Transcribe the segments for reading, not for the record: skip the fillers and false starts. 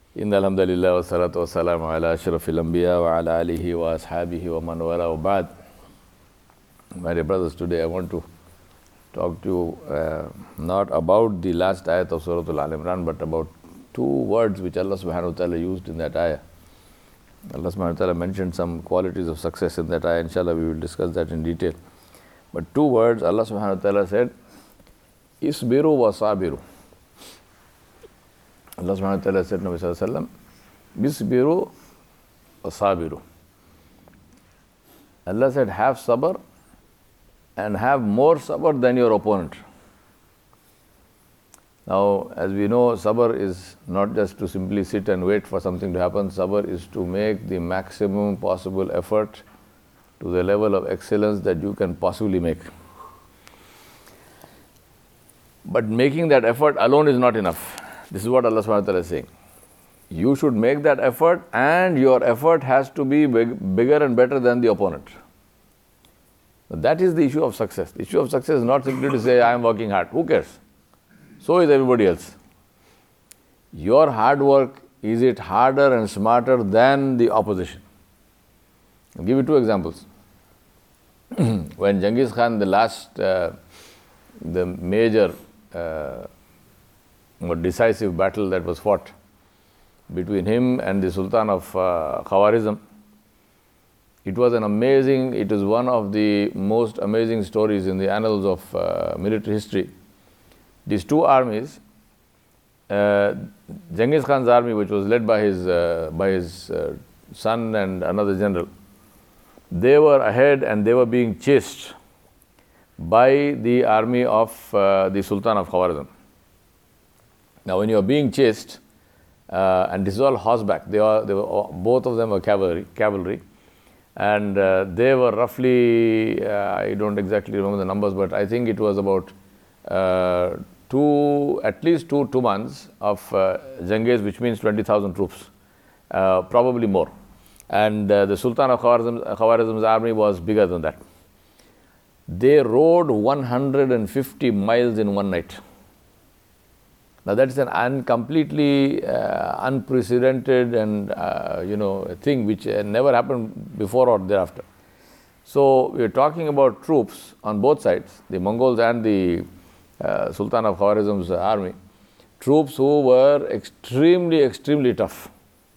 إن الحمد لله والصلاة والسلام على أشرف الأنبياء وعلى آله وأصحابه ومن والاه وبعد. My dear brothers, today I want to talk to you not about the last ayat of Surah Al-Imran, but about two words which Allah subhanahu wa ta'ala used in that ayah. Allah subhanahu wa ta'ala mentioned some qualities of success in that ayah. Inshallah, we will discuss that in detail. But two words, Allah subhanahu wa ta'ala said, Isbiru wa sabiru. Allah subhanahu wa ta'ala said, Nabi sallallahu alayhi wa sallam, Bisbiru wa sabiru. Allah said, have sabr and have more sabr than your opponent. Now, as we know, sabr is not just to simply sit and wait for something to happen. Sabr is to make the maximum possible effort to the level of excellence that you can possibly make. But making that effort alone is not enough. This is what Allah subhanahu wa ta'ala is saying. You should make that effort, and your effort has to be bigger and better than the opponent. That is the issue of success. The issue of success is not simply to say, I am working hard. Who cares? So is everybody else. Your hard work, is it harder and smarter than the opposition? I'll give you two examples. When Genghis Khan, the major decisive battle that was fought between him and the Sultan of Khawarizm, it was one of the most amazing stories in the annals of military history. These two armies, Genghis Khan's army, which was led by his son and another general, they were ahead and they were being chased by the army of the Sultan of Khawarizm. Now, when you are being chased, and this is all horseback, both of them were cavalry, and they were roughly, I don't exactly remember the numbers, but I think it was about at least two months of Genghis, which means 20,000 troops, probably more. And the Sultan of Khawarizm's army was bigger than that. They rode 150 miles in one night. Now that is an completely unprecedented and thing which never happened before or thereafter. So we are talking about troops on both sides, the Mongols and the Sultan of Khawarizm's army, troops who were extremely tough.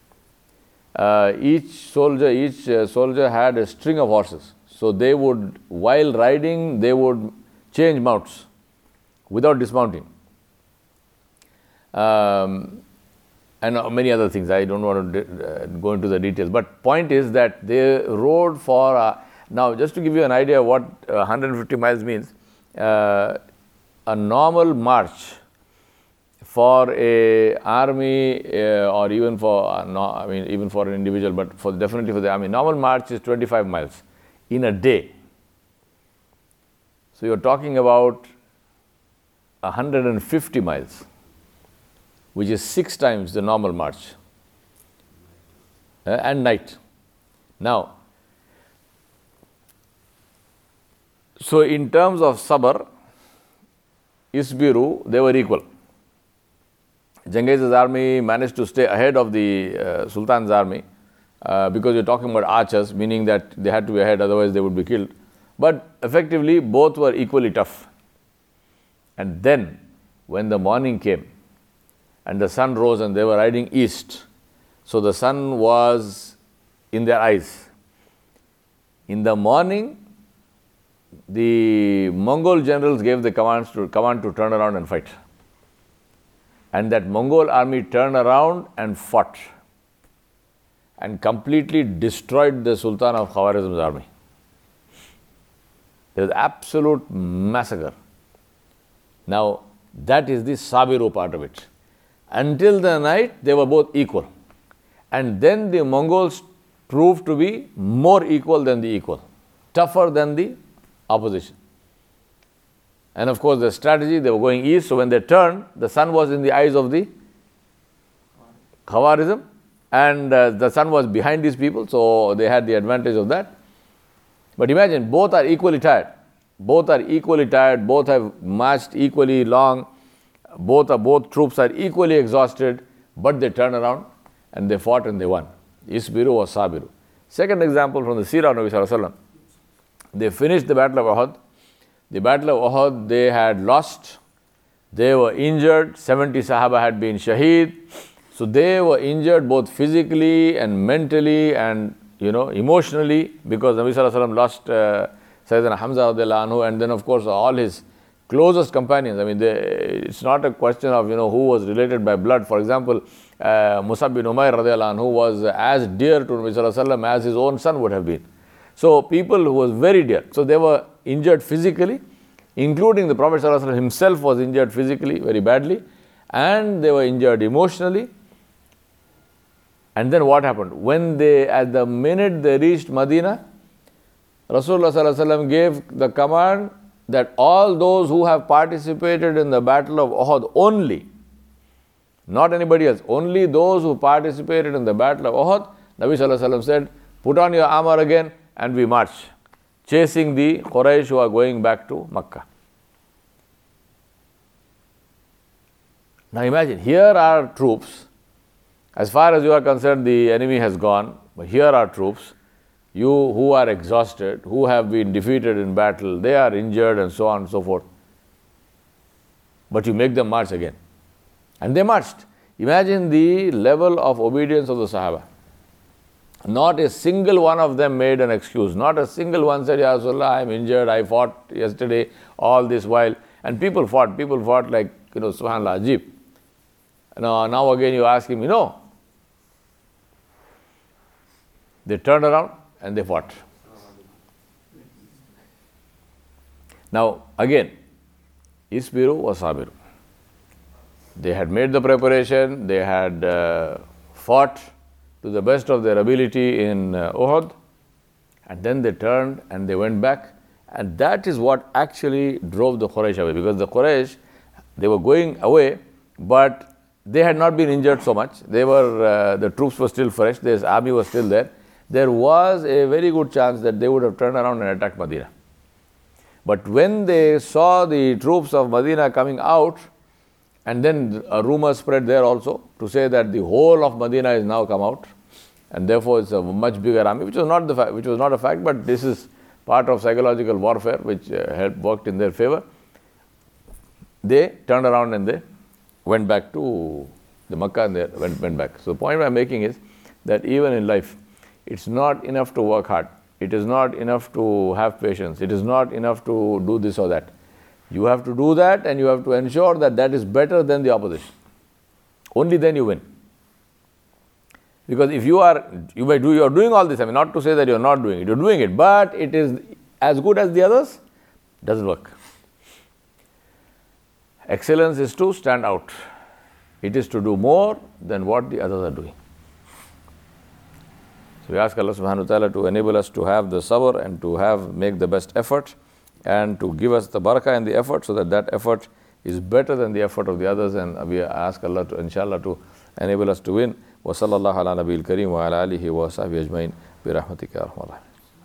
Each soldier had a string of horses. So they would, while riding, they would change mounts without dismounting. And many other things. I don't want to go into the details. But point is that they rode for, now just to give you an idea of what 150 miles means, a normal march for a army or even for, even for an individual, but definitely for the army, normal march is 25 miles in a day. So you're talking about 150 miles. Which is 6 times the normal march, and night. Now, so in terms of sabr, Isbiru, they were equal. Genghis' army managed to stay ahead of the Sultan's army because you're talking about archers, meaning that they had to be ahead, otherwise they would be killed. But effectively, both were equally tough. And then, when the morning came, and the sun rose and they were riding east. So the sun was in their eyes. In the morning, the Mongol generals gave the command to turn around and fight. And that Mongol army turned around and fought and completely destroyed the Sultan of Khawarizm's army. There was absolute massacre. Now, that is the Sabiru part of it. Until the night, they were both equal. And then the Mongols proved to be more equal than the equal, tougher than the opposition. And of course, the strategy, they were going east, so when they turned, the sun was in the eyes of the Khawarizm, and the sun was behind these people, so they had the advantage of that. But imagine, both are equally tired. Both have marched equally long. Both troops are equally exhausted, but they turn around and they fought and they won. Isbiru wa sabiru. Second example from the Seerah of Nabi Sallallahu Alaihi Wasallam. They finished the Battle of Uhud. The Battle of Uhud, they had lost. They were injured. 70 Sahaba had been shaheed. So they were injured both physically and mentally and emotionally, because Nabi Sallallahu Alaihi Wasallam lost Sayyidina Hamza radiallahu anhu, and then of course all his closest companions. I mean, it's not a question of who was related by blood. For example, Musab bin Umair radiallahu anhu was as dear to Nabi Sallallahu Alaihi Wasallam as his own son would have been. So people who was very dear. So they were injured physically, including the Prophet Sallallahu Alaihi Wasallam himself was injured physically very badly, and they were injured emotionally. And then what happened? When at the minute they reached Medina, Rasulullah Sallallahu Alaihi Wasallam gave the command that all those who have participated in the Battle of Uhud only, not anybody else, only those who participated in the Battle of Uhud, Nabi Sallallahu Alaihi Wasallam said, put on your armor again and we march, chasing the Quraysh who are going back to Makkah. Now imagine, here are troops. As far as you are concerned, the enemy has gone, but here are troops, you who are exhausted, who have been defeated in battle, they are injured and so on and so forth. But you make them march again. And they marched. Imagine the level of obedience of the Sahaba. Not a single one of them made an excuse. Not a single one said, Ya Rasulullah, I am injured, I fought yesterday, all this while. And people fought like, subhanAllah, ajib. Now again you ask him, they turned around and they fought. Now again, Isbiru wa sabiru. They had made the preparation, they had fought to the best of their ability in Uhud, and then they turned and they went back. And that is what actually drove the Quraysh away, because the Quraysh, they were going away, but they had not been injured so much. They were, the troops were still fresh, their army was still there. There was a very good chance that they would have turned around and attacked Medina. But when they saw the troops of Medina coming out, and then a rumor spread there also to say that the whole of Medina is now come out, and therefore it's a much bigger army, which was not a fact, but this is part of psychological warfare which worked in their favor. They turned around and they went back to the Makkah and they went back. So the point I'm making is that even in life, it's not enough to work hard. It is not enough to have patience. It is not enough to do this or that. You have to do that, and you have to ensure that that is better than the opposition. Only then you win. Because if you are doing all this, I mean, not to say that you are not doing it, you are doing it, but it is as good as the others, doesn't work. Excellence is to stand out. It is to do more than what the others are doing. So we ask Allah subhanahu wa ta'ala to enable us to have the sabr and to make the best effort, and to give us the barakah in the effort, so that that effort is better than the effort of the others, and we ask Allah to, inshallah, to enable us to win. Wa sallallahu ala nabiyil kareem wa ala alihi wa sahbihi ajmain bi rahmatika ya arhamar rahimin.